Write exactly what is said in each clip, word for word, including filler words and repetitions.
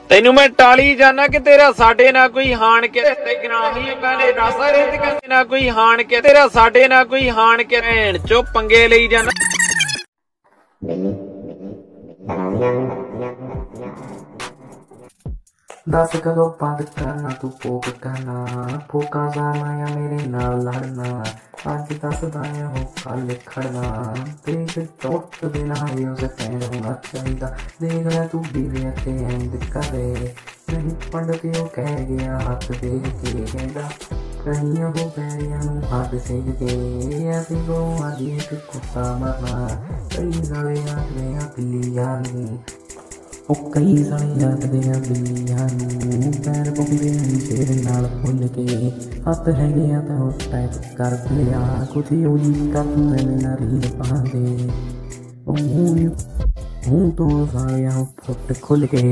ਤੈਨੂੰ ਮੈਂ ਟਾਲੀ ਜਾਣਾ ਕਿ ਤੇਰਾ ਸਾਡੇ ਨਾਲ ਕੋਈ ਹਾਣ ਕੇ ਤੇ ਗਰਾਹੀ ਕਾਲੇ ਰਾਸਾ ਰੇਤ ਕਰਦੇ ਨਾ ਕੋਈ ਹਾਣ ਕੇ ਤੇਰਾ ਸਾਡੇ ਨਾਲ ਕੋਈ ਹਾਣ ਕੇ ਭੈਣ ਚੋ ਪੰਗੇ ਲਈ ਜਾਣਾ। दस कदों बंद करना तू पोक करना फोका जाना या मेरे नाल लड़ना अज दसदा हो कल खड़ना देख चौथ बिना उसे पैंड होना चाहिए देख लै तू बीवे ते एंड करे नहीं पंडित वो कह गया हाथ देख के कहता कहीं वो पैरिया हाथ सेक के ऐसी गो अज एक कुत्ता मरना कई साले आखने बिल्लियां ਉਹ ਕਈ ਸਾਲੇ ਜਾਗਦੇ ਆ ਬਿੱਲੀਆਂ ਨੂੰ ਪੈਰ ਪੁੰਦੇ ਸਿਰ ਨਾਲ ਫੁੱਲ ਕੇ ਹੱਥ ਹੈਗੇ ਆ ਤਾਂ ਉਹ ਟੈਪ ਕਰ ਲਿਆ ਕੁਝ ਉਹੀ ਕੰਮ ਮੈਨੇ ਨਾ ਰੀਲ ਪਾਉਂਦੇ ਉਹ ਮੂੰਹ ਤੋਂ ਸਾਲਿਆਂ ਫੁੱਟ ਖੁੱਲ ਕੇ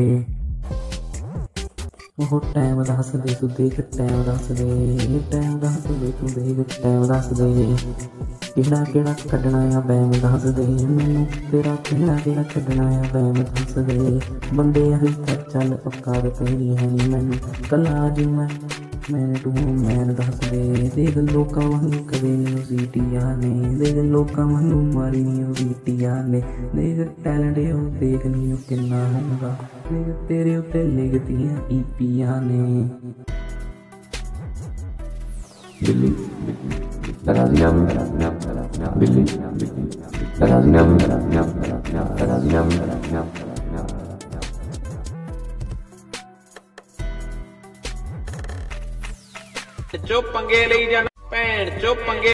ਉਹ ਟਾਈਮ ਦੱਸਦੇ ਤੂੰ ਦੇਖ ਟਾਈਮ ਦੱਸਦੇ ਟਾਈਮ ਦੱਸਦੇ ਤੂੰ ਦੇਖ ਟਾਈਮ ਦੱਸਦੇ ਕਿਹੜਾ ਕਿਹੜਾ ਕੱਢਣਾ ਆ ਵੈਮ ਦੱਸ ਦੇ ਮੈਨੂੰ ਤੇਰਾ ਕਿਹੜਾ ਕਿਹੜਾ ਕੱਢਣਾ ਆ ਵੈਮ ਦੱਸ ਦੇ ਬੰਦੇ ਹਰੀ ਤਾਂ ਚੱਲ ਪੱਕਾ ਤੇਰੀ ਹੈ ਨੀ ਮੈਨੂੰ ਕੱਲਾ ਜੀ ਮੈਂ ਮੈਂ ਤੂੰ ਮੈਨ ਦੱਸ ਦੇ ਦੇਖ ਲੋਕਾਂ ਵਾਂਗੂ ਕਦੇ ਨੀ ਸੀਟੀਆਂ ਨੇ ਦੇਖ ਲੋਕਾਂ ਵਾਂਗੂ ਮਾਰੀ ਨੀ ਸੀਟੀਆਂ ਨੇ ਦੇਖ ਟੈਲੈਂਟ ਉਹ ਦੇਖ ਨੀ ਉਹ ਕਿੰਨਾ ਹੁੰਦਾ ਦੇਖ ਤੇਰੇ ਉੱਤੇ ਲਿਖਦੀਆਂ ਈਪੀਆਂ ਨੇ ਬਿੱਲੀ Razziam, Billy, Razziam, Razziam, ਚੋ ਪੰਗੇ ਲਈ ਜਾਣਾ ਭੈਣ ਚੋ ਪੰਗੇ